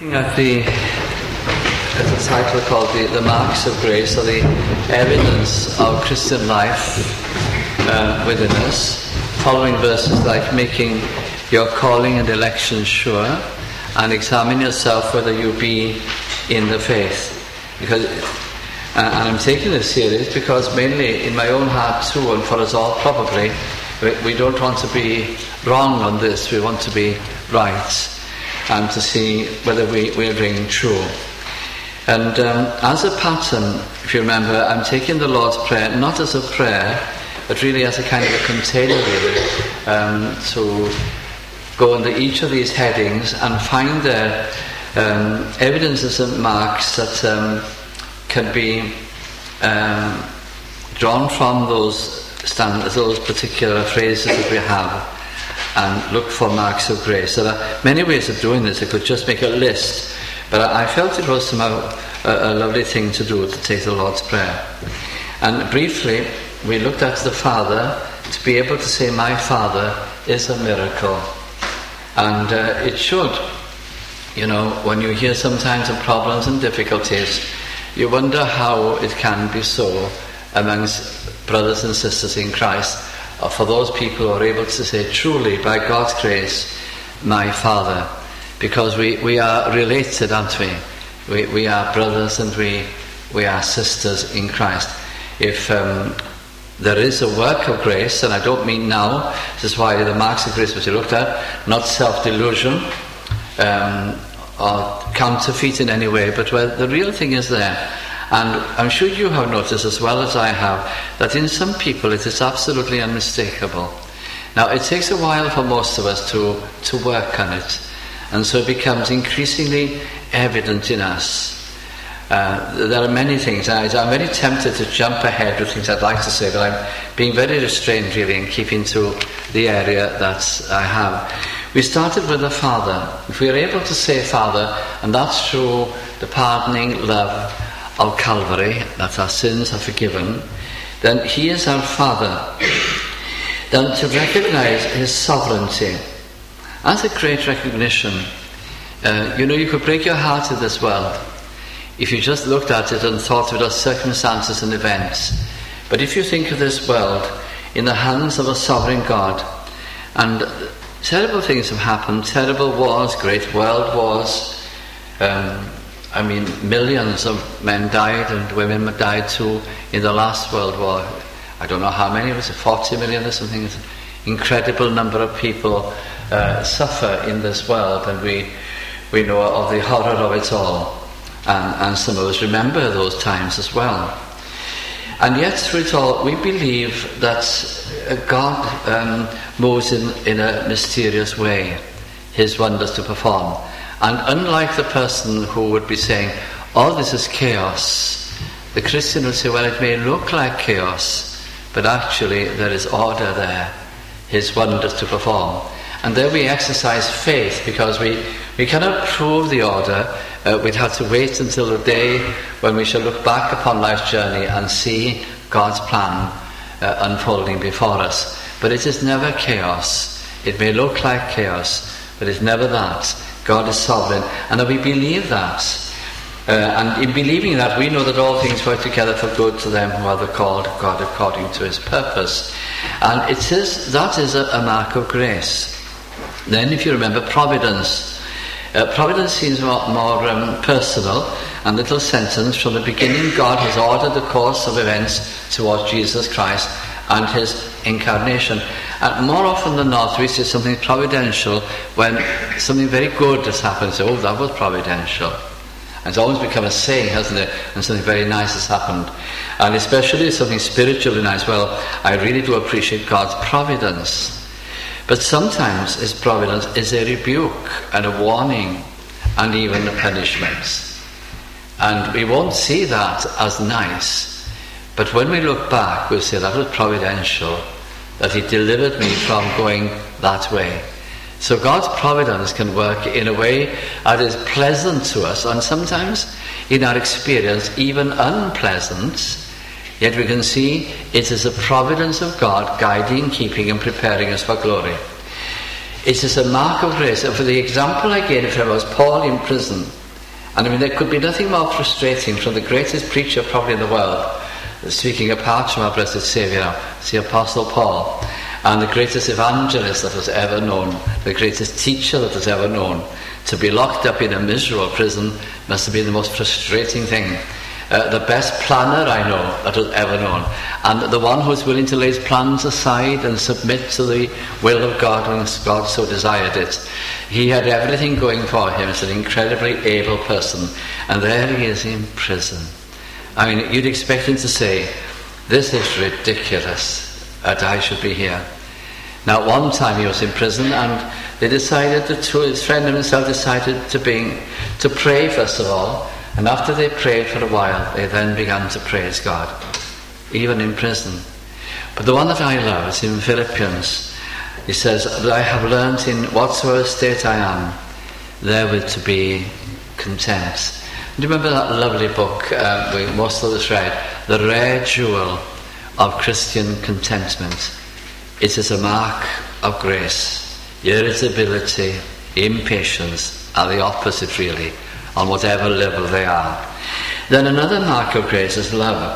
At the title called the Marks of Grace, or the evidence of Christian life within us, following verses like making your calling and election sure, and examine yourself whether you be in the faith. Because, and I'm taking this serious because mainly in my own heart too, and for us all probably, we don't want to be wrong on this, we want to be right, and to see whether we're ringing true. And as a pattern, if you remember, I'm taking the Lord's Prayer not as a prayer, but really as a kind of a container, really, to go under each of these headings and find there evidences and marks that can be drawn from those particular phrases that we have, and look for marks of grace. There are many ways of doing this. I could just make a list, but I felt it was somehow a lovely thing to do, to take the Lord's Prayer. And briefly, we looked at the Father. To be able to say, my Father, is a miracle. And it should. You know, when you hear sometimes of problems and difficulties, you wonder how it can be so amongst brothers and sisters in Christ, or for those people who are able to say, truly, by God's grace, my Father. Because we are related, aren't we? We are brothers and we are sisters in Christ. If there is a work of grace, and I don't mean now, this is why the marks of grace which we looked at, not self-delusion or counterfeit in any way, but where the real thing is there. And I'm sure you have noticed as well as I have that in some people it is absolutely unmistakable. Now it takes a while for most of us to work on it, and so it becomes increasingly evident in us. There are many things. I'm very tempted to jump ahead with things I'd like to say, but I'm being very restrained really in keeping to the area that I have. We started with the Father. If we are able to say Father, and that's through the pardoning love of Calvary, that our sins are forgiven, then He is our Father. Then to recognize His sovereignty, that's a great recognition. You could break your heart in this world if you just looked at it and thought of it as circumstances and events. But if you think of this world in the hands of a sovereign God, and terrible things have happened, terrible wars, great world wars, millions of men died and women died too in the last World War. I don't know how many, was it 40 million or something? It's an incredible number of people suffer in this world, and we know of the horror of it all. And some of us remember those times as well. And yet through it all, we believe that God moves in a mysterious way, His wonders to perform. And unlike the person who would be saying, oh, this is chaos, the Christian would say, well, it may look like chaos, but actually there is order there, His wonders to perform. And there we exercise faith, because we cannot prove the order. We'd have to wait until the day when we shall look back upon life's journey and see God's plan unfolding before us. But it is never chaos. It may look like chaos, but it's never that. God is sovereign, and we believe that. And in believing that, we know that all things work together for good to them who are the called of God according to His purpose. And that is a mark of grace. Then, if you remember, providence. Providence seems more personal, and little sentence. From the beginning, God has ordered the course of events towards Jesus Christ and His incarnation. And more often than not, we see something providential when something very good has happened. So, that was providential. And it's always become a saying, hasn't it? And something very nice has happened. And especially something spiritually nice. Well, I really do appreciate God's providence. But sometimes His providence is a rebuke and a warning and even a punishment. And we won't see that as nice. But when we look back, we'll say that was providential, that He delivered me from going that way. So God's providence can work in a way that is pleasant to us, and sometimes in our experience even unpleasant. Yet we can see it is the providence of God guiding, keeping and preparing us for glory. It is a mark of grace. And for the example I gave him was Paul in prison. And I mean, there could be nothing more frustrating from the greatest preacher probably in the world, speaking apart from our blessed Saviour, the Apostle Paul, and the greatest evangelist that was ever known, the greatest teacher that was ever known. To be locked up in a miserable prison must have been the most frustrating thing. The best planner I know that was ever known, and the one who was willing to lay his plans aside and submit to the will of God when God so desired it. He had everything going for him as an incredibly able person, and there he is in prison. I mean, you'd expect him to say, "This is ridiculous that I should be here." Now, one time he was in prison, and they decided, his friend and himself decided to pray first of all. And after they prayed for a while, they then began to praise God, even in prison. But the one that I love is in Philippians. He says, "That I have learnt in whatsoever state I am, therewith to be content." Do you remember that lovely book most of us read, The Rare Jewel of Christian Contentment? It is a mark of grace. Irritability, impatience are the opposite really, on whatever level they are. Then another mark of grace is love.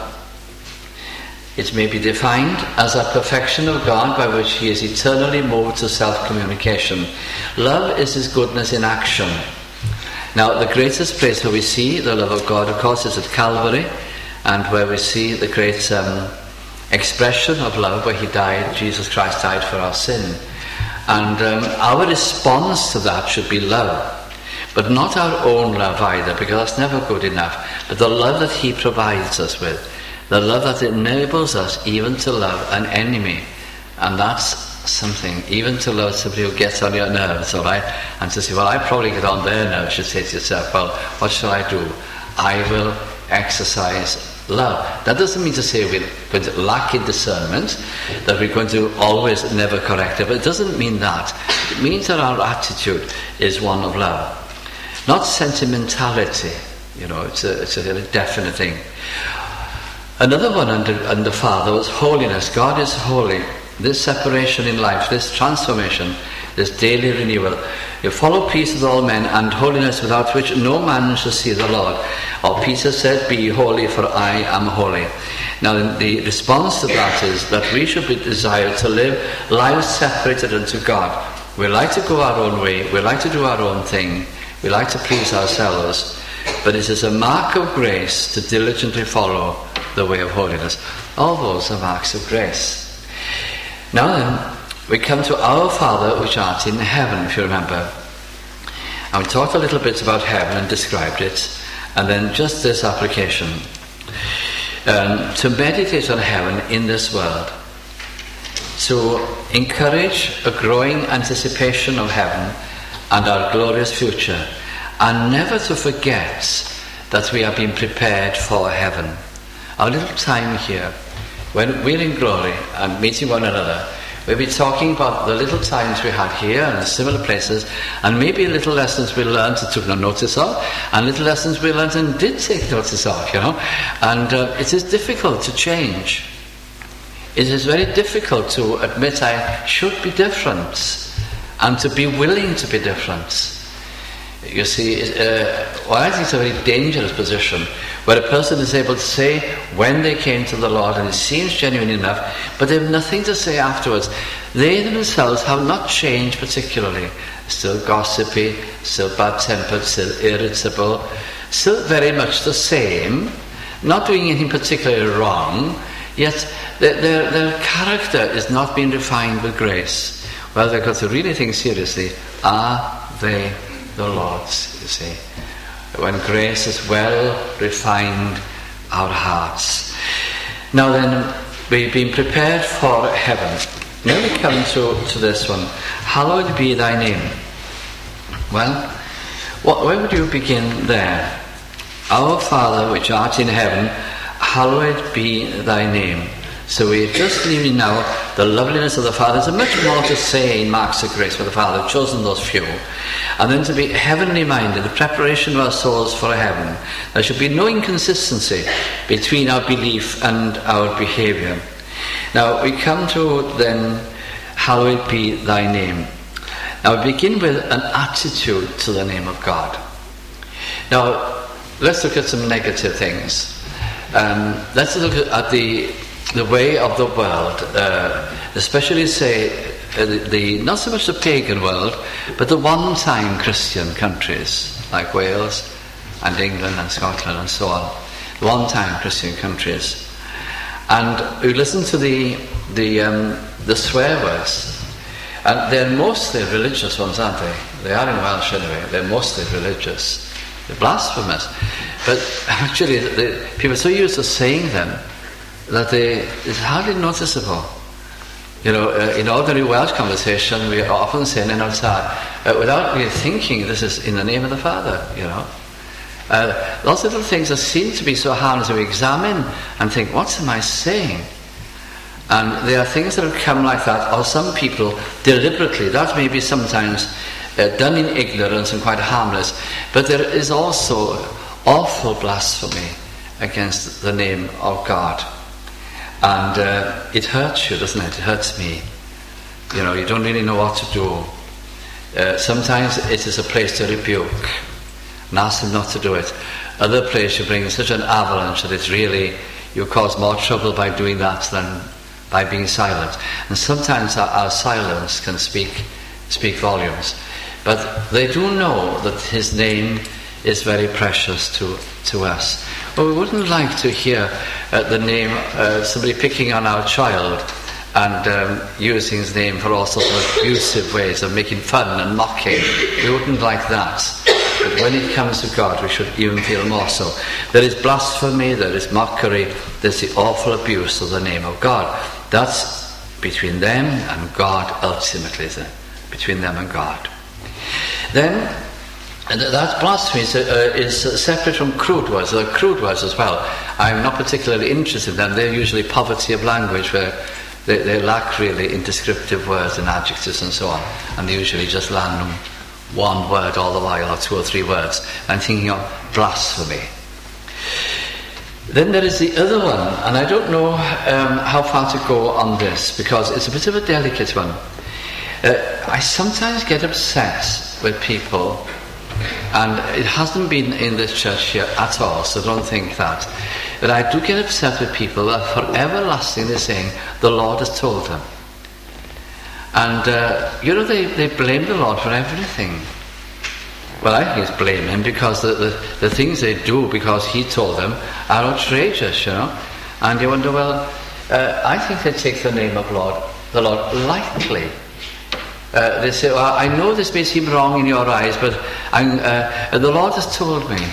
It may be defined as a perfection of God by which he is eternally moved to self-communication. Love is his goodness in action. Now, the greatest place where we see the love of God, of course, is at Calvary, and where we see the great expression of love where he died, Jesus Christ died for our sin. And our response to that should be love. But not our own love either, because that's never good enough. But the love that he provides us with. The love that enables us even to love an enemy. And that's something, even to love somebody who gets on your nerves, all right? And to say, well, I probably get on their nerves. You say to yourself, well, what shall I do? I will exercise love. That doesn't mean to say we're going to lack in discernment, that we're going to always never correct it. But it doesn't mean that. It means that our attitude is one of love. Not sentimentality, it's a very definite thing. Another one under Father was holiness. God is holy. This separation in life, this transformation, this daily renewal. You follow peace with all men and holiness, without which no man shall see the Lord. Or Peter said, "Be holy, for I am holy." Now the response to that is that we should be desired to live lives separated unto God. We like to go our own way. We like to do our own thing. We like to please ourselves, but it is a mark of grace to diligently follow the way of holiness. All those are marks of grace. Now then, we come to our Father which art in heaven, if you remember. And we talked a little bit about heaven and described it, and then just this application. To meditate on heaven in this world, to encourage a growing anticipation of heaven and our glorious future, and never to forget that we are being prepared for heaven. Our little time here, when we're in glory and meeting one another, we'll be talking about the little times we had here and similar places, and maybe little lessons we learned and took no notice of, and little lessons we learned and did take notice of, and it is difficult to change. It is very difficult to admit I should be different, and to be willing to be different. You see, I think it's a very dangerous position where a person is able to say when they came to the Lord, and it seems genuine enough, but they have nothing to say afterwards. They themselves have not changed particularly. Still gossipy, still bad-tempered, still irritable, still very much the same, not doing anything particularly wrong, yet their character is not being refined with grace. Well, they've got to really think seriously, are they the Lord's, you see? When grace has well refined our hearts. Now then, we've been prepared for heaven. Now we come to this one. Hallowed be thy name. Well, where would you begin there? Our Father which art in heaven, hallowed be thy name. So we're just leaving now the loveliness of the Father. There's much more to say in marks of grace for the Father. I've chosen those few. And then to be heavenly minded, the preparation of our souls for heaven. There should be no inconsistency between our belief and our behaviour. Now we come to then, hallowed be thy name. Now we begin with an attitude to the name of God. Now let's look at some negative things. Let's look at the way of the world, especially say the not so much the pagan world, but the one-time Christian countries like Wales and England and Scotland and so on, one-time Christian countries. And we listen to the swear words, and they're mostly religious ones, aren't they? They are in Welsh anyway. They're mostly religious. They're blasphemous, but actually people are so used to saying them that it's hardly noticeable. You know, in ordinary Welsh conversation, we are often saying in outside, without really thinking, this is in the name of the Father, you know. Lots of little things that seem to be so harmless, we examine and think, what am I saying? And there are things that have come like that, or some people deliberately, that may be sometimes done in ignorance and quite harmless, but there is also awful blasphemy against the name of God. And it hurts you, doesn't it? It hurts me. You know, you don't really know what to do. Sometimes it is a place to rebuke and ask them not to do it. Other place you bring such an avalanche that it's really, you cause more trouble by doing that than by being silent. And sometimes our silence can speak volumes. But they do know that his name is very precious to us. Well, we wouldn't like to hear the name, somebody picking on our child and using his name for all sorts of abusive ways of making fun and mocking. We wouldn't like that. But when it comes to God, we should even feel more so. There is blasphemy, there is mockery, there's the awful abuse of the name of God. That's between them and God ultimately, isn't it? Between them and God. Then, that blasphemy is separate from crude words. There are crude words as well. I'm not particularly interested in them. They're usually poverty of language, where they lack really in descriptive words and adjectives and so on. And they usually just land on one word all the while, or two or three words. I'm thinking of blasphemy. Then there is the other one, and I don't know how far to go on this, because it's a bit of a delicate one. I sometimes get upset with people, and it hasn't been in this church here at all, so don't think that. But I do get upset with people that for everlastingly saying, the Lord has told them. And, they blame the Lord for everything. Well, I think it's blame him, because the things they do because he told them are outrageous, you know. And you wonder, well, I think they take the name of the Lord lightly. They say, well, I know this may seem wrong in your eyes, but the Lord has told me.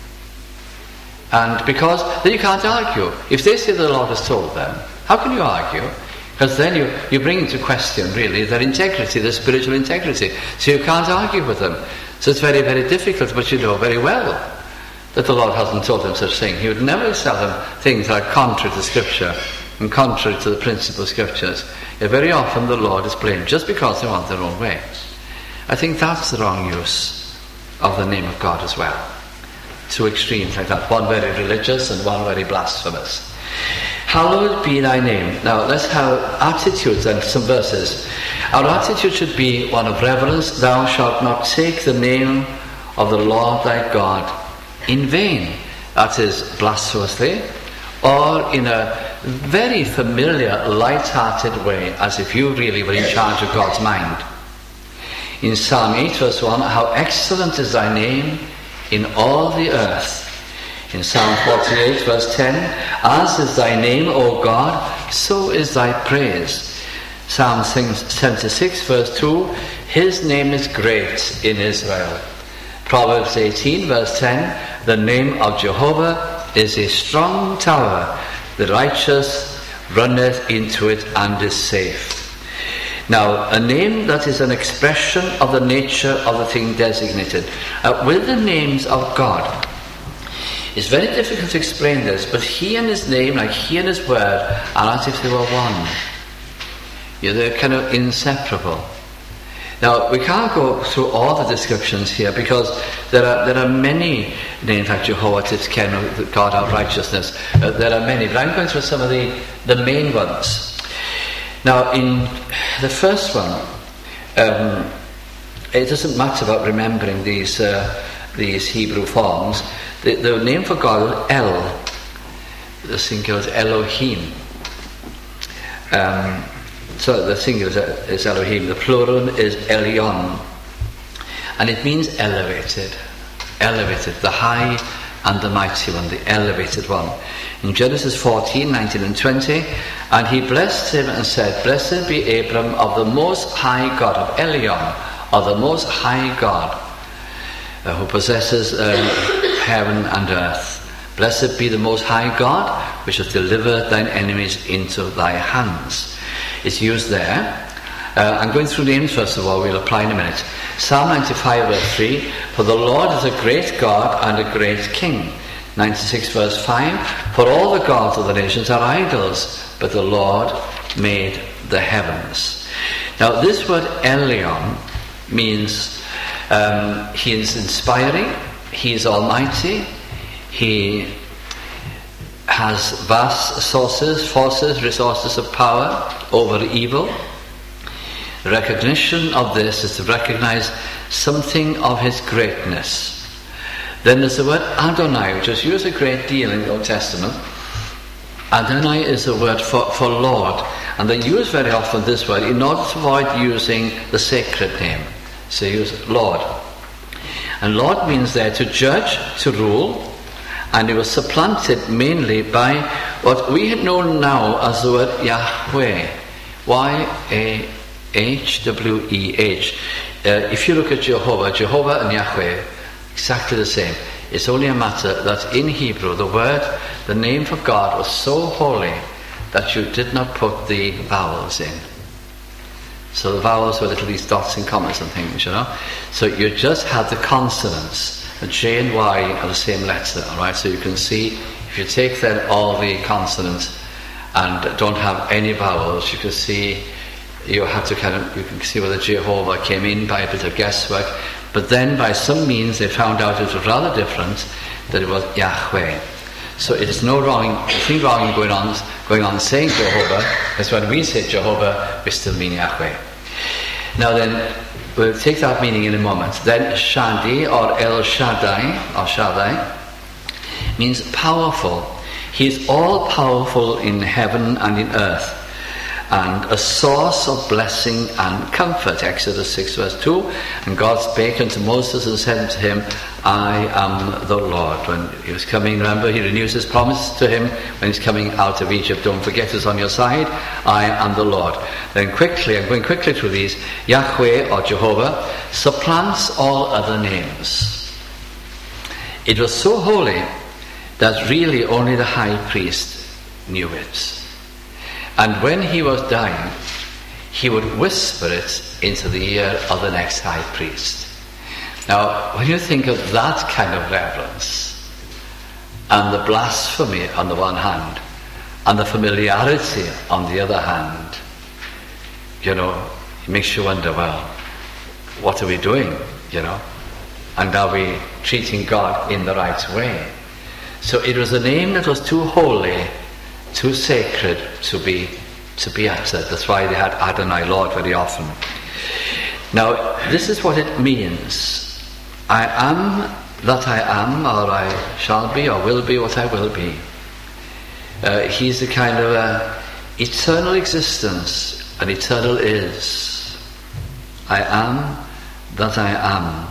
And because then you can't argue. If they say the Lord has told them, how can you argue? Because then you bring into question really their integrity, their spiritual integrity. So you can't argue with them. So it's very, very difficult, but you know very well that the Lord hasn't told them such thing. He would never tell them things that are contrary to Scripture and contrary to the principal Scriptures. Very often the Lord is blamed just because they want their own way. I think that's the wrong use of the name of God as well. Two extremes like that, one very religious and one very blasphemous. Hallowed be thy name. Now let's have attitudes and some verses. Our attitude should be one of reverence. Thou shalt not take the name of the Lord thy God in vain. That is blasphemously, or in a very familiar, light-hearted way, as if you really were in charge of God's mind. In Psalm 8 verse 1, how excellent is thy name in all the earth. In Psalm 48 verse 10, as is thy name, O God, so is thy praise. Psalm 76 verse 2, his name is great in Israel. Proverbs 18 verse 10, the name of Jehovah is a strong tower. The righteous runneth into it and is safe. Now, a name that is an expression of the nature of the thing designated. With the names of God, it's very difficult to explain this, but he and his name, like he and his word, are as if they were one. Yeah, they're kind of inseparable. Now, we can't go through all the descriptions here, because there are many names like Jehovah Tzidkenu, God our righteousness. There are many, but I'm going through some of the main ones. Now, in the first one, it doesn't matter about remembering these Hebrew forms. The name for God is El. The singular is Elohim. So the singular is Elohim. The plural is Elyon. And it means elevated. Elevated. The high and the mighty one. The elevated one. In Genesis 14, 19 and 20, and he blessed him and said, Blessed be Abram of the Most High God, of Elyon, of the Most High God, who possesses heaven and earth. Blessed be the Most High God, which has delivered thine enemies into thy hands. It's used there. I'm going through names first of all, we'll apply in a minute. Psalm 95 verse 3, for the Lord is a great God and a great King. 96 verse 5, for all the gods of the nations are idols, but the Lord made the heavens. Now this word Elyon means he is inspiring, he is almighty, he has vast forces, resources of power over evil. The recognition of this is to recognize something of his greatness. Then there's the word Adonai, which is used a great deal in the Old Testament. Adonai is the word for Lord, and they use very often this word in order to avoid using the sacred name. So use Lord. And Lord means there to judge, to rule, and it was supplanted mainly by what we know now as the word Yahweh. Y-A-H-W-E-H. If you look at Jehovah and Yahweh, exactly the same. It's only a matter that in Hebrew the name for God was so holy that you did not put the vowels in. So the vowels were little these dots and commas and things, you know. So you just had the consonants. The J and Y are the same letter, alright? So you can see, if you take then all the consonants and don't have any vowels, you can see you can see where the Jehovah came in by a bit of guesswork. But then by some means they found out it was rather different, that it was Yahweh. So it is no wrong, nothing wrong going on saying Jehovah, because when we say Jehovah, we still mean Yahweh. Now then, we'll take that meaning in a moment. Then Shadi or El Shaddai means powerful. He is all powerful in heaven and in earth, and a source of blessing and comfort. Exodus 6 verse 2, and God spake unto Moses and said unto him, I am the Lord. When he was coming, remember, he renews his promise to him when he's coming out of Egypt. Don't forget who's on your side. I am the Lord. Then I'm going quickly through these. Yahweh or Jehovah supplants all other names. It was so holy that really only the high priest knew it. And when he was dying, he would whisper it into the ear of the next high priest. Now, when you think of that kind of reverence, and the blasphemy on the one hand, and the familiarity on the other hand, you know, it makes you wonder, well, what are we doing, you know? And are we treating God in the right way? So it was a name that was too holy, too sacred to be uttered. That's why they had Adonai, Lord, very often. Now, this is what it means. I am that I am, or I shall be, or will be what I will be. He's the kind of eternal existence, an eternal is. I am that I am.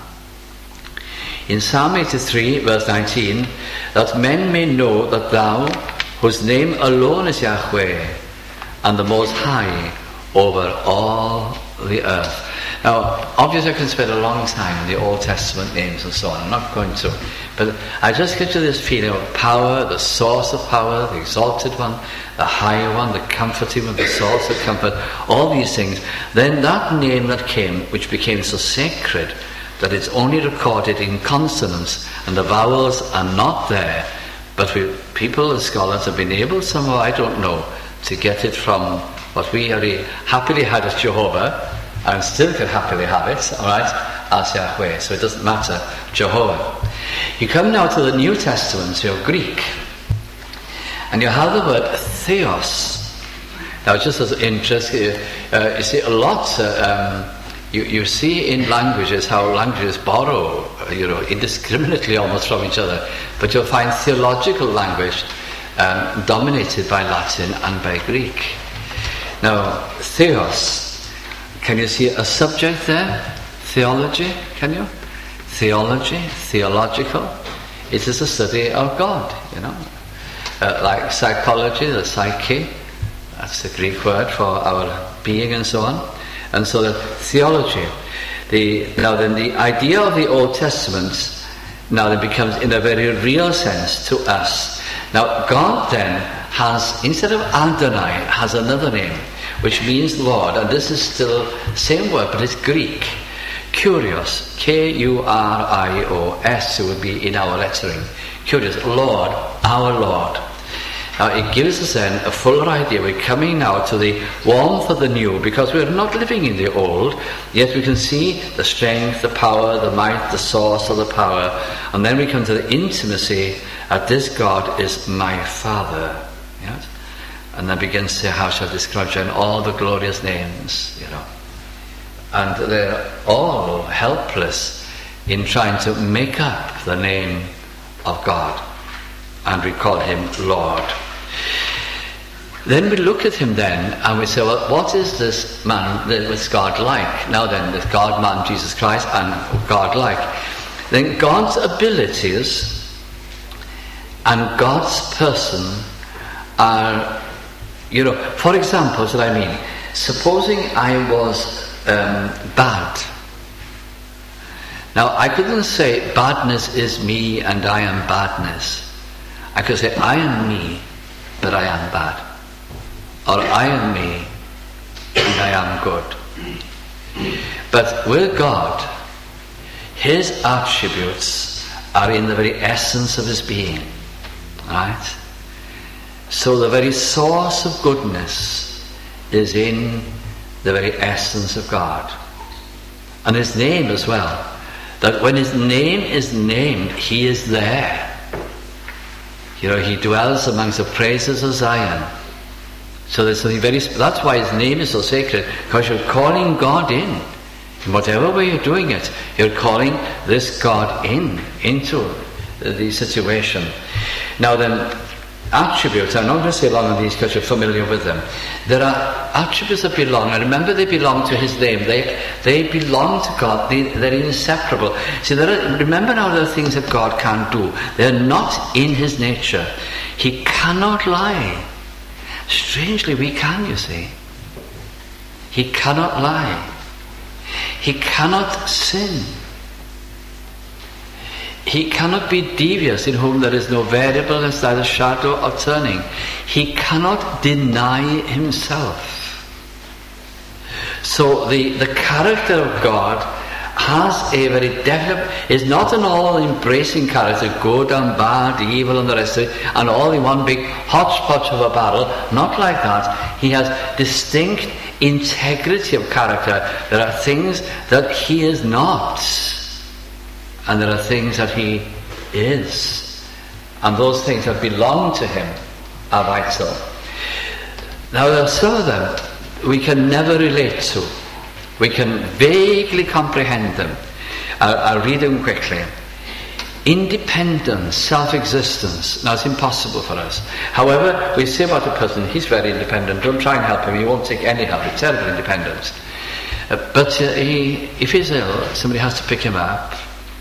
In Psalm 83, verse 19, that men may know that thou, whose name alone is Yahweh, and the Most High over all the earth. Now, obviously I can spend a long time in the Old Testament names and so on. I'm not going to. But I just get to this feeling of power, the source of power, the exalted one, the higher one, the comforting one, the source of comfort, all these things. Then that name that came, which became so sacred, that it's only recorded in consonants, and the vowels are not there. But people and scholars have been able somehow, I don't know, to get it from what we happily had as Jehovah, and still can happily have it, alright, as Yahweh. So it doesn't matter, Jehovah. You come now to the New Testament, your Greek, and you have the word theos. Now just as interesting, you see a lot You see in languages how languages borrow, indiscriminately almost from each other. But you'll find theological language dominated by Latin and by Greek. Now, theos, can you see a subject there? Theology, can you? Theology, theological. It is a study of God, like psychology, the psyche, that's the Greek word for our being and so on. And so the theology, now then the idea of the Old Testament now then becomes in a very real sense to us. Now God then has, instead of Adonai, has another name, which means Lord, and this is still the same word, but it's Greek. Kurios, K-U-R-I-O-S, it would be in our lettering. Kurios, Lord, our Lord. Now it gives us then a fuller idea. We're coming now to the warmth of the new, because we're not living in the old, yet we can see the strength, the power, the might, the source of the power. And then we come to the intimacy that this God is my Father. Yes? And then begins to say, how shall I describe you in all the glorious names, And they're all helpless in trying to make up the name of God. And we call him Lord. Then we look at him then and we say, well, what is this man, this God like? Now then, this God man, Jesus Christ, and God like. Then God's abilities and God's person are, for example, what I mean, supposing I was bad. Now I couldn't say badness is me and I am badness. I could say I am me, but I am bad. Or I am me, and I am good. But with God, his attributes are in the very essence of his being. Right? So the very source of goodness is in the very essence of God. And his name as well. That when his name is named, he is there. He dwells amongst the praises of Zion. So there's something that's why his name is so sacred, because you're calling God in. In whatever way you're doing it, you're calling this God into the situation. Now then, attributes, I'm not going to say long on these because you're familiar with them. There are attributes that belong, and remember they belong to his name. They belong to God. They're inseparable. See, remember now there are things that God can't do. They're not in his nature. He cannot lie. Strangely, we can, you see. He cannot lie. He cannot sin. He cannot be devious, in whom there is no variable and neither shadow of turning. He cannot deny himself. So the character of God has a very definite, is not an all-embracing character, good and bad, evil and the rest of it, and all in one big hodgepodge of a barrel. Not like that. He has distinct integrity of character. There are things that he is not, and there are things that he is, and those things that belong to him are vital. Now there are some of them we can never relate to. We can vaguely comprehend them. I'll read them quickly. Independence, self-existence. Now it's impossible for us. However, we say about a person, he's very independent, don't try and help him, he won't take any help, he's terribly independent. But if he's ill, somebody has to pick him up.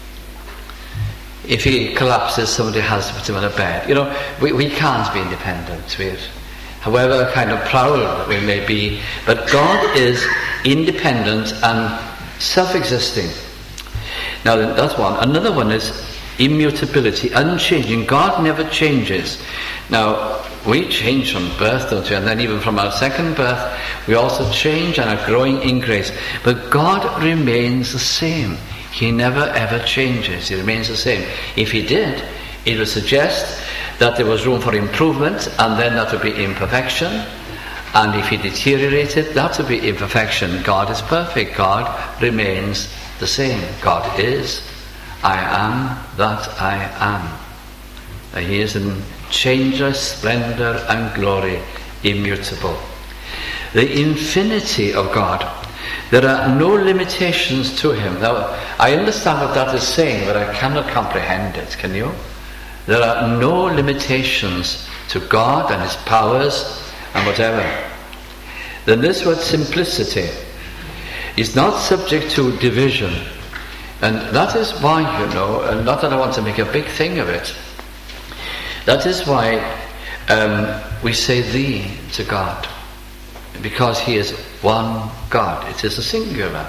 If he collapses, somebody has to put him on a bed. We can't be independent. However kind of proud we may be, but God is independent and self-existing. Now that's one. Another one is immutability, unchanging. God never changes. Now we change from birth, don't we? And then even from our second birth, we also change and are growing in grace. But God remains the same. He never ever changes. He remains the same. If he did, it would suggest that there was room for improvement, and then that would be imperfection. And if he deteriorated, that would be imperfection. God is perfect. God remains the same. God is, I am that I am. He is in changeless splendour and glory, immutable. The infinity of God. There are no limitations to him. Now, I understand what that is saying, but I cannot comprehend it. Can you? There are no limitations to God and his powers and whatever. Then this word simplicity is not subject to division. And that is why, and not that I want to make a big thing of it, that is why we say thee to God. Because he is one God. It is a singular.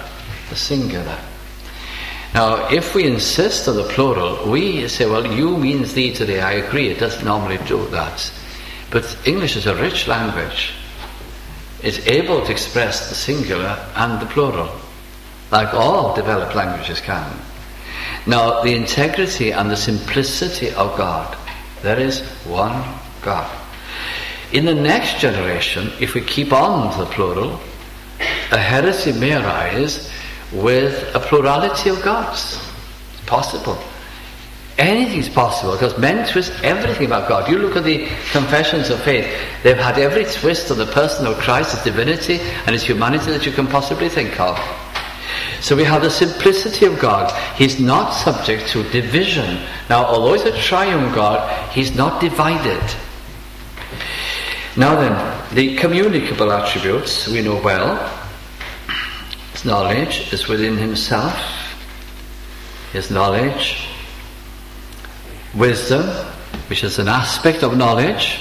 Now, if we insist on the plural, we say, well, you means thee today. I agree, it doesn't normally do that. But English is a rich language. It's able to express the singular and the plural, like all developed languages can. Now, the integrity and the simplicity of God, there is one God. In the next generation, if we keep on to the plural, a heresy may arise with a plurality of gods. It's possible. Anything's possible, because men twist everything about God. You look at the confessions of faith, they've had every twist of the person of Christ, his divinity and his humanity that you can possibly think of. So we have the simplicity of God. He's not subject to division. Now, although he's a triune God, he's not divided. Now then, the communicable attributes we know well. His knowledge is within himself. His knowledge. Wisdom, which is an aspect of knowledge.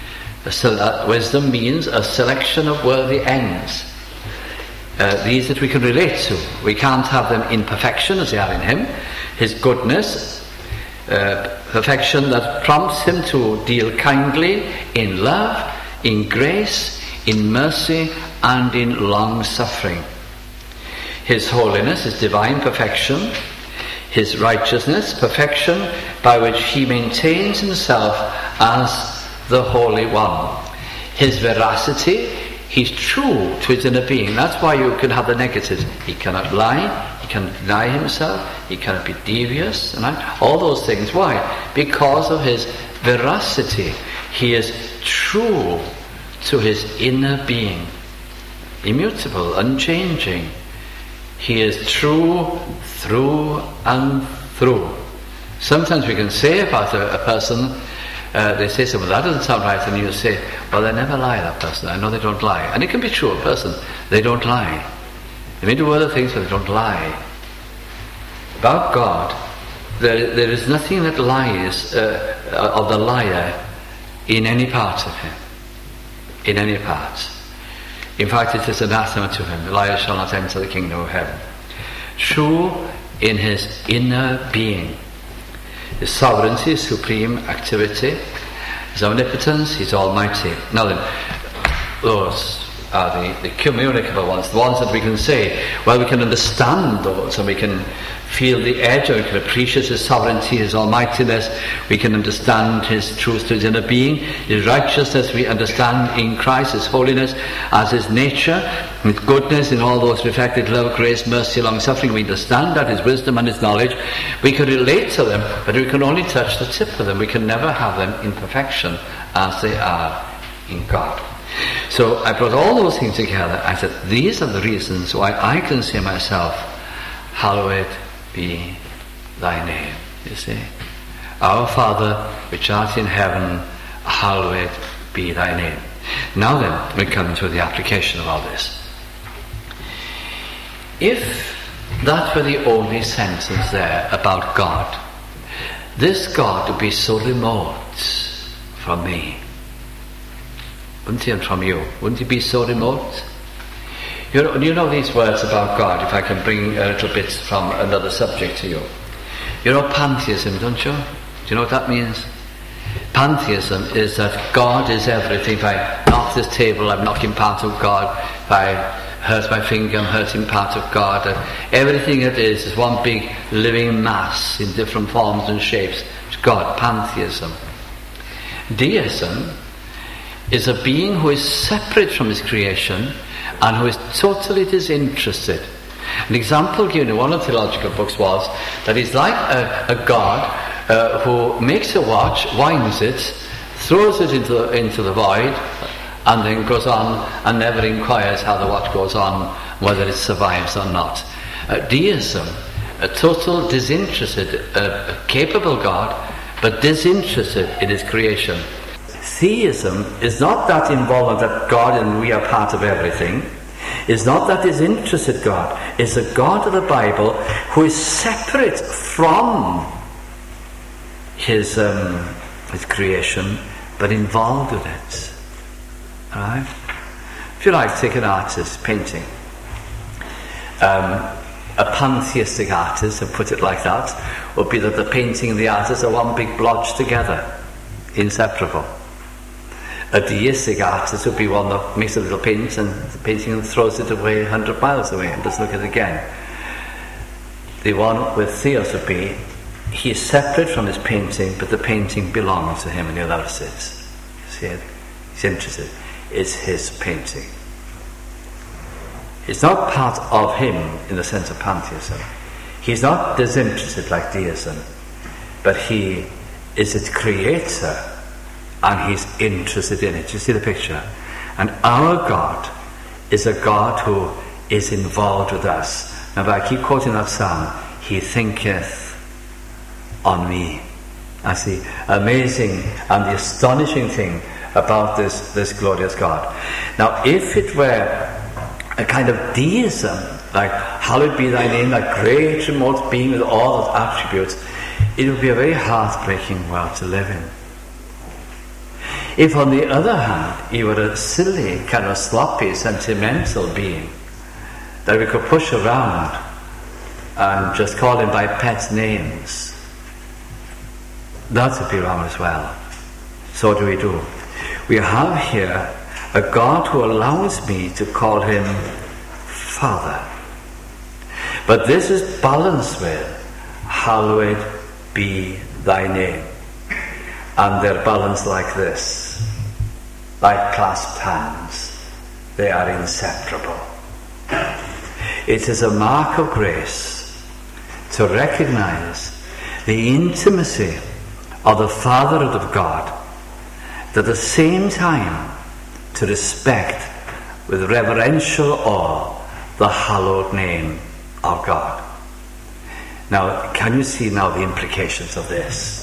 Wisdom means a selection of worthy ends. These that we can relate to. We can't have them in perfection as they are in him. His goodness, perfection that prompts him to deal kindly in love, in grace, in mercy, and in long suffering. His holiness is divine perfection. His righteousness, perfection by which he maintains himself as the Holy One. His veracity, he's true to his inner being. That's why you can have the negatives. He cannot lie, he cannot deny himself, he cannot be devious, and all those things. Why? Because of his veracity. He is true to his inner being. Immutable, unchanging. He is true through and through. Sometimes we can say about a person, they say something, that doesn't sound right, and you say, well, they never lie, that person. I know they don't lie. And it can be true, a person, they don't lie. They may do other things, but they don't lie. About God, there is nothing that lies of the liar in any part of him. In any part. In fact, it is anathema to him. The liar shall not enter the kingdom of heaven. True in his inner being. His sovereignty, his supreme activity, his omnipotence, he's almighty. Now then, those are the communicable ones, the ones that we can say, well, we can understand those, and we can feel the edge, or we can appreciate his sovereignty, his almightiness, we can understand his truth to his inner being, his righteousness, we understand in Christ, his holiness as his nature, his goodness in all those reflected love, grace, mercy, long suffering, we understand that, his wisdom and his knowledge. We can relate to them, but we can only touch the tip of them. We can never have them in perfection as they are in God. So I brought all those things together. I said, these are the reasons why I can say myself, hallowed be thy name. You see, our Father which art in heaven, hallowed be thy name. Now then, we come to the application of all this. If that were the only sentence there about God, this God would be so remote from me, wouldn't he, and from you? Wouldn't he be so remote? You know these words about God, if I can bring a little bit from another subject to you. You know pantheism, don't you? Do you know what that means? Pantheism is that God is everything. If I knock this table, I'm knocking part of God. If I hurt my finger, I'm hurting part of God. Everything it is one big living mass in different forms and shapes. It's God, pantheism. Deism is a being who is separate from his creation and who is totally disinterested. An example given in one of the theological books was that he's like a god who makes a watch, winds it, throws it into the void, and then goes on and never inquires how the watch goes on whether it survives or not. Deism, a total disinterested, capable God, but disinterested in his creation. Theism is not that involvement that God and we are part of everything. It's not that disinterested God. It's a God of the Bible who is separate from his creation, but involved with it. Alright? If you like, take an artist painting. A pantheistic artist, and put it like that, would be that the painting and the artist are one big blotch together, inseparable. A deistic artist would be one that makes a little paint and the painting and throws it away 100 miles away and doesn't look at it again. The one with theos would be, he is separate from his painting, but the painting belongs to him and he loves it. See it? He's interested. It's his painting. It's not part of him in the sense of pantheism. He's not disinterested like deism, but he is its creator and he's interested in it. You see the picture? And our God is a God who is involved with us. Now, if I keep quoting that psalm, he thinketh on me. That's the amazing and the astonishing thing about this glorious God. Now, if it were a kind of deism, like hallowed be thy name, that great remote being with all those attributes, it would be a very heartbreaking world to live in. If on the other hand he were a silly, kind of sloppy, sentimental being that we could push around and just call him by pet names, that would be wrong as well. So what do? We have here a God who allows me to call him Father. But this is balanced with hallowed be thy name. And they're balanced like this, like clasped hands. They are inseparable. It is a mark of grace to recognize the intimacy of the Fatherhood of God, at the same time to respect with reverential awe the hallowed name of God. Now, can you see now the implications of this?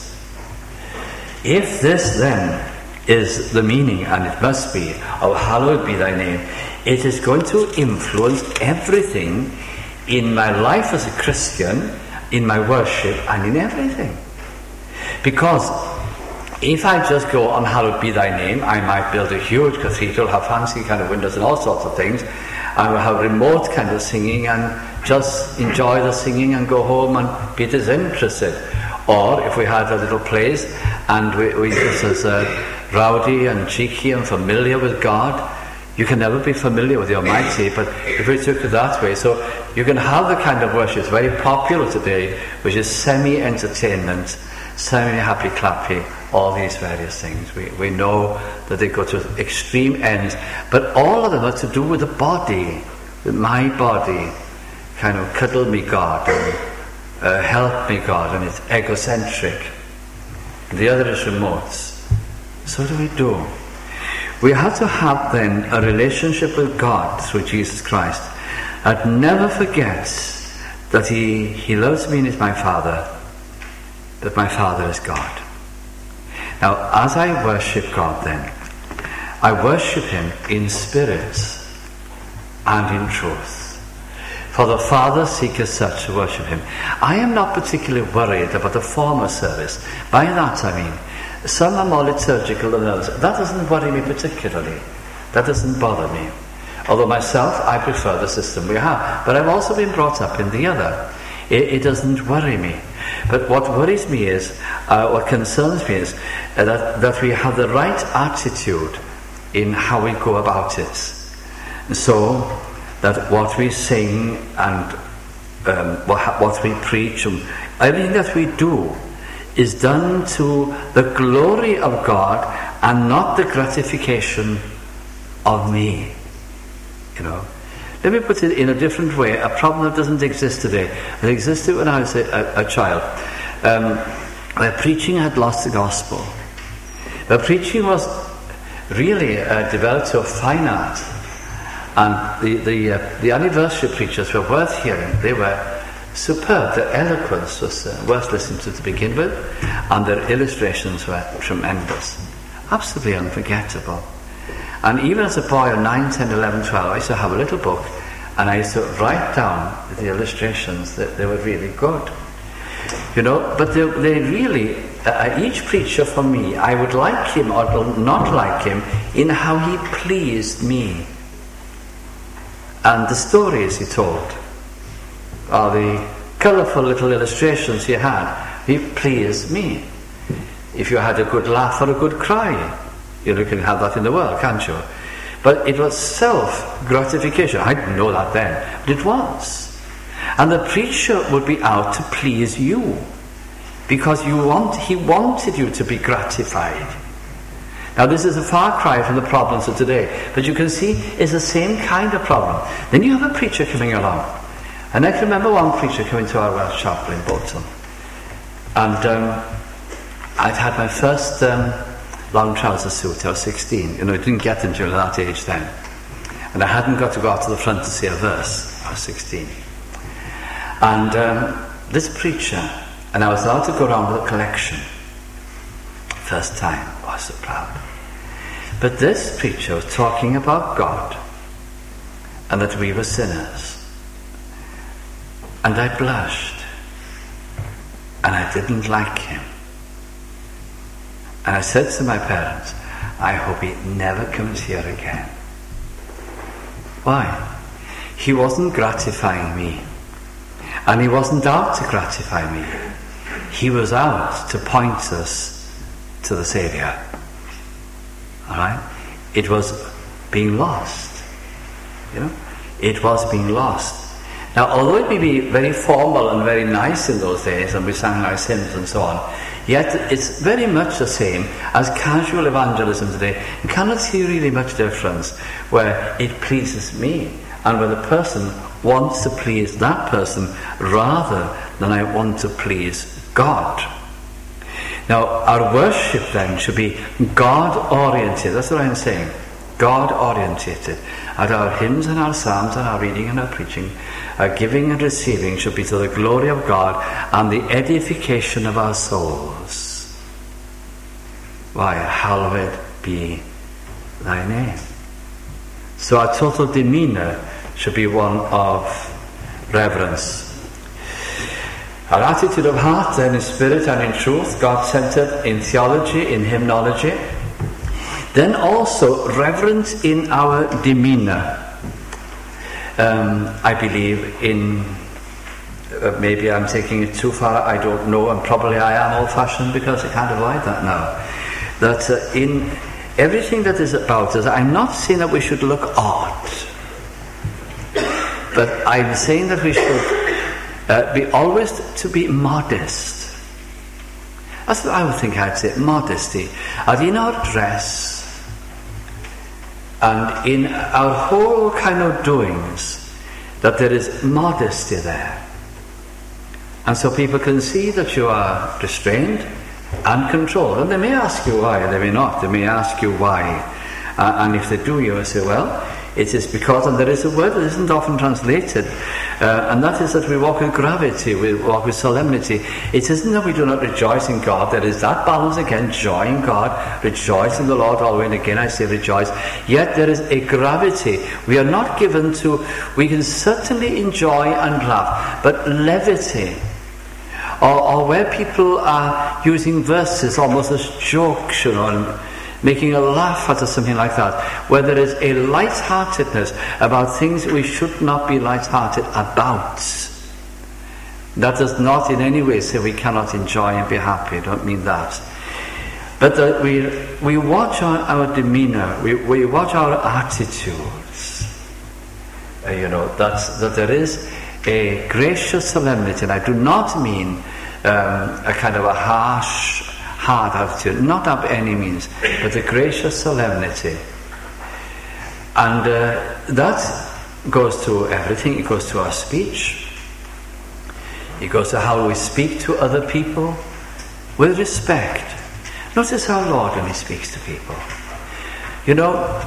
If this then is the meaning, and it must be, of hallowed be thy name, it is going to influence everything in my life as a Christian, in my worship, and in everything. Because if I just go on hallowed be thy name, I might build a huge cathedral, have fancy kind of windows and all sorts of things, and we'll have remote kind of singing and just enjoy the singing and go home and be disinterested. Or if we had a little place and we just as rowdy and cheeky and familiar with God, you can never be familiar with the Almighty, but if we took it that way, so you can have the kind of worship that's very popular today, which is semi-entertainment, semi-happy clappy, all these various things. We know that they go to extreme ends, but all of them are to do with the body, with my body, kind of cuddle me God, and help me God, and it's egocentric. And the other is remote. So what do? We have to have then a relationship with God through Jesus Christ that never forgets that He loves me and is my Father, that my Father is God. Now, as I worship God then, I worship Him in spirit and in truth. For the Father seeketh such to worship Him. I am not particularly worried about the form of service. By that I mean, some are more liturgical than others. That doesn't worry me particularly. That doesn't bother me. Although myself, I prefer the system we have. But I've also been brought up in the other. It doesn't worry me. But what worries me is, what concerns me is, that we have the right attitude in how we go about it. So that what we sing and what we preach, and everything that we do is done to the glory of God and not the gratification of me. You know, let me put it in a different way, a problem that doesn't exist today. It existed when I was a child, where preaching had lost the gospel. But preaching was really developed to a fine art. And the anniversary preachers were worth hearing. They were superb. Their eloquence was worth listening to begin with, and their illustrations were tremendous. Absolutely unforgettable. And even as a boy of 9, 10, 11, 12, I used to have a little book, and I used to write down the illustrations. That they were really good. But they really, each preacher for me, I would like him or not like him in how he pleased me. And the stories he told, or the colourful little illustrations he had, he pleased me. If you had a good laugh or a good cry, you can have that in the world, can't you? But it was self-gratification. I didn't know that then, but it was. And the preacher would be out to please you, because he wanted you to be gratified. Now this is a far cry from the problems of today, but you can see it's the same kind of problem. Then you have a preacher coming along, and I can remember one preacher coming to our Welsh chapel in Bolton, and I'd had my first long trouser suit. I was 16. I didn't get them during that age then, and I hadn't got to go out to the front to say a verse. I was 16. And this preacher, and I was allowed to go around with a collection. First time. I was so proud. But this preacher was talking about God, and that we were sinners. And I blushed, and I didn't like him. And I said to my parents, I hope he never comes here again. Why? He wasn't gratifying me. And he wasn't out to gratify me. He was out to point us to the Saviour. Alright? It was being lost. It was being lost. Now, although it may be very formal and very nice in those days, and we sang nice hymns and so on, yet it's very much the same as casual evangelism today. You cannot see really much difference where it pleases me, and where the person wants to please that person rather than I want to please God. Now, our worship then should be God-oriented. That's what I'm saying. God-orientated. And our hymns and our psalms and our reading and our preaching, our giving and receiving should be to the glory of God and the edification of our souls. Why, hallowed be thy name. So our total demeanour should be one of reverence. Our attitude of heart then in spirit and in truth, God-centred in theology, in hymnology. Then also reverence in our demeanour. I believe in, maybe I'm taking it too far, I don't know, and probably I am old-fashioned because I can't avoid that now. That in everything that is about us, I'm not saying that we should look odd, but I'm saying that we should be always to be modest. That's what I would think I'd say, modesty. And in our dress, and in our whole kind of doings, that there is modesty there. And so people can see that you are restrained and controlled. And they may ask you why, they may not. They may ask you why. And if they do, you will say, well, it is because, and there is a word that isn't often translated, and that is that we walk with gravity, we walk with solemnity. It isn't that we do not rejoice in God. There is that balance again, joy in God, rejoice in the Lord always, and again I say rejoice. Yet there is a gravity. We are not given to, we can certainly enjoy and laugh, but levity, or where people are using verses almost as jokes, and making a laugh out of something like that, where there is a light-heartedness about things we should not be light-hearted about. That does not in any way say we cannot enjoy and be happy. I don't mean that. But that we watch our demeanour, we watch our attitudes. That there is a gracious solemnity, and I do not mean a kind of a harsh, hard attitude, not by any means, but a gracious solemnity. And that goes to everything. It goes to our speech. It goes to how we speak to other people with respect. Notice our Lord when he speaks to people. He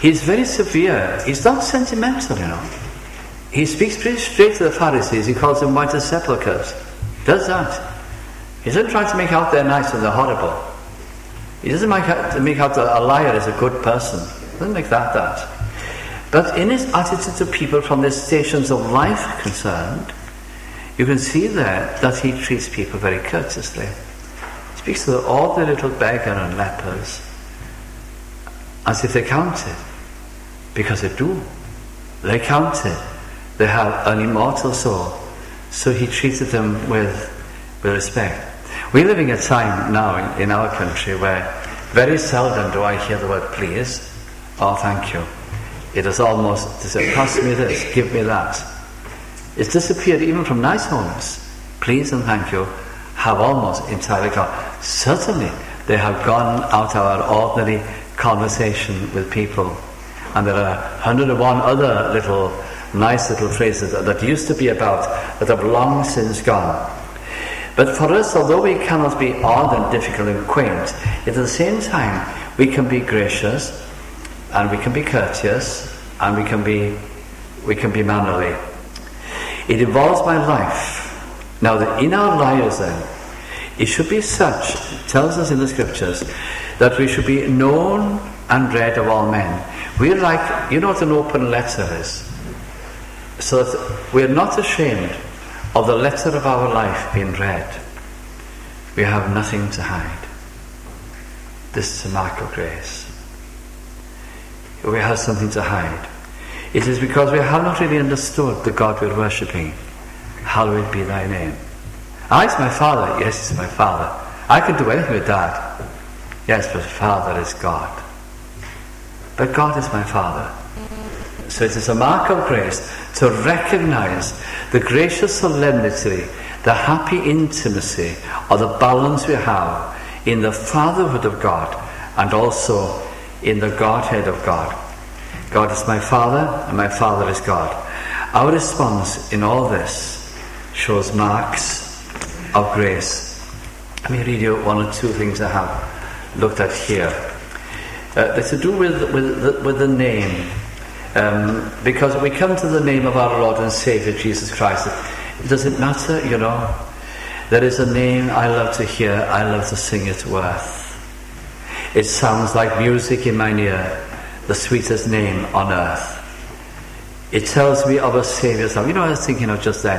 He's very severe. He's not sentimental, you know. He speaks pretty straight to the Pharisees. He calls them white as sepulchres. Does that. He doesn't try to make out they're nice and they're horrible. He doesn't make out that a liar is a good person. He doesn't make that. But in his attitude to people from their stations of life concerned, you can see there that he treats people very courteously. He speaks to all the little beggar and lepers as if they counted, because they do. They counted. They have an immortal soul. So he treated them with respect. We're living a time now in our country where very seldom do I hear the word please or thank you. It is almost to say, pass me this, give me that. It's disappeared even from nice homes. Please and thank you have almost entirely gone. Certainly they have gone out of our ordinary conversation with people. And there are 101 other nice little phrases that used to be about that have long since gone. But for us, although we cannot be odd and difficult and quaint, yet at the same time we can be gracious and we can be courteous and we can be mannerly. It involves my life. Now, in our lives then, it should be such, it tells us in the scriptures, that we should be known and read of all men. We're like, you know what an open letter is? So that we're not ashamed of the letter of our life being read. We have nothing to hide. This is a mark of grace. We have something to hide. It is because we have not really understood the God we're worshipping. Hallowed be thy name. It's my Father. Yes, it's my Father. I can do anything with Dad. Yes, but Father is God. But God is my Father. So it is a mark of grace to recognize the gracious solemnity, the happy intimacy, or the balance we have in the fatherhood of God and also in the Godhead of God. God is my Father and my Father is God. Our response in all this shows marks of grace. Let me read you one or two things I have looked at here. They're to do with the name. Because we come to the name of our Lord and Saviour Jesus Christ, does it matter? You know, there is a name I love to hear, I love to sing it worth. It sounds like music in mine ear, the sweetest name on earth. It tells me of a Saviour's love. You know what I was thinking of just then?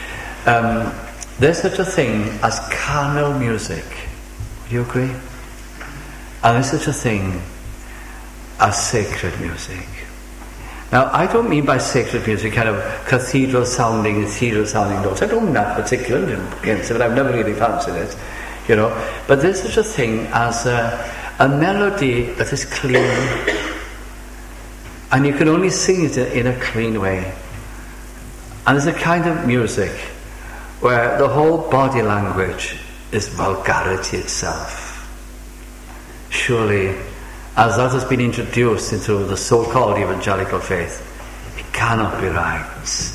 There's such a thing as carnal music. Would you agree? And there's such a thing as sacred music. Now, I don't mean by sacred music kind of cathedral sounding notes. I don't mean that particularly against it, but I've never really fancied it, you know. But there's such a thing as a melody that is clean, and you can only sing it in a clean way. And there's a kind of music where the whole body language is vulgarity itself. Surely, as that has been introduced into the so-called evangelical faith, it cannot be right.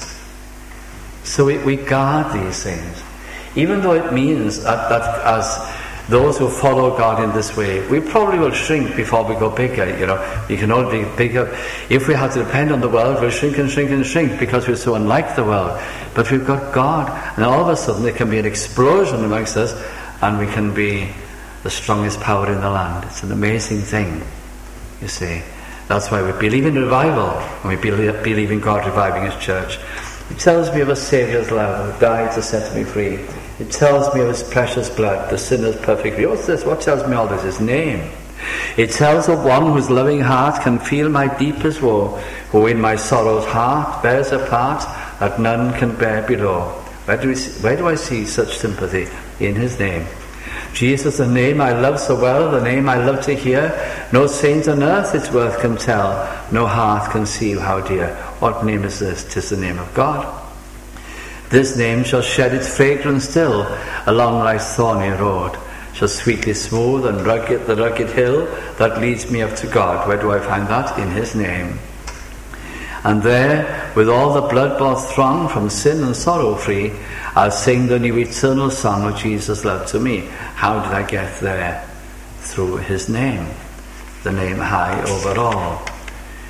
So we guard these things, even though it means that as those who follow God in this way, we probably will shrink before we go bigger. You know, you can only be bigger if we have to depend on the world. We'll shrink and shrink and shrink because we're so unlike the world. But we've got God, and all of a sudden there can be an explosion amongst us, and we can be the strongest power in the land. It's an amazing thing, you see. That's why we believe in revival, and we believe in God reviving His church. It tells me of a Saviour's love who died to set me free. It tells me of His precious blood, the sinner's perfect free. What's this? What tells me all this? His name. It tells of one whose loving heart can feel my deepest woe, who in my sorrow's heart bears a part that none can bear below. Where do I see such sympathy? In His name. Jesus, the name I love so well, the name I love to hear. No saint on earth its worth can tell, no heart conceive how dear. What name is this? 'Tis the name of God. This name shall shed its fragrance still along life's thorny road, shall sweetly smooth and rugged the rugged hill that leads me up to God. Where do I find that? In His name. And there, with all the blood-bought throng from sin and sorrow free, I'll sing the new eternal song of Jesus' love to me. How did I get there? Through His name, the name high over all.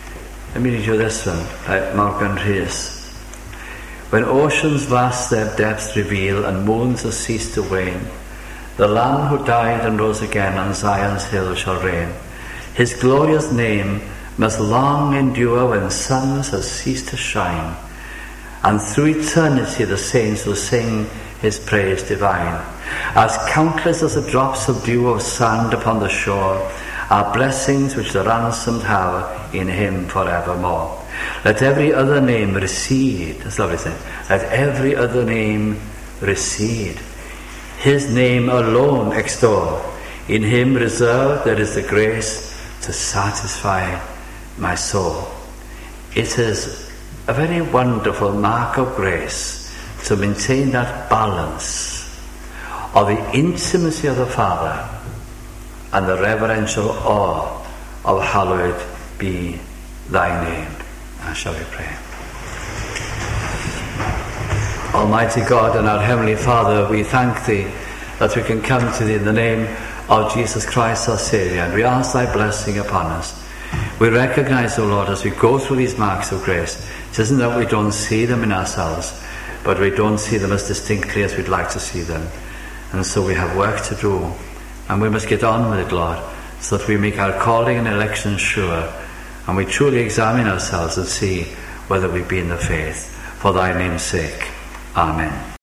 Let me read you this one, by Morgan Rhys. When oceans vast their depths reveal and moons have ceased to wane, the Lamb who died and rose again on Zion's hill shall reign. His glorious name must long endure when suns have ceased to shine, and through eternity the saints will sing his praise divine. As countless as the drops of dew of sand upon the shore are blessings which the ransomed have in him forevermore. Let every other name recede. That's lovely thing. Let every other name recede. His name alone extol. In him reserved there is the grace to satisfy my soul. It is a very wonderful mark of grace to maintain that balance of the intimacy of the Father and the reverential awe of hallowed be thy name. And shall we pray? Almighty God and our Heavenly Father, we thank Thee that we can come to Thee in the name of Jesus Christ our Saviour, and we ask Thy blessing upon us. We recognize, O Lord, as we go through these marks of grace, it isn't that we don't see them in ourselves, but we don't see them as distinctly as we'd like to see them. And so we have work to do, and we must get on with it, Lord, so that we make our calling and election sure, and we truly examine ourselves and see whether we be in the faith. For Thy name's sake. Amen.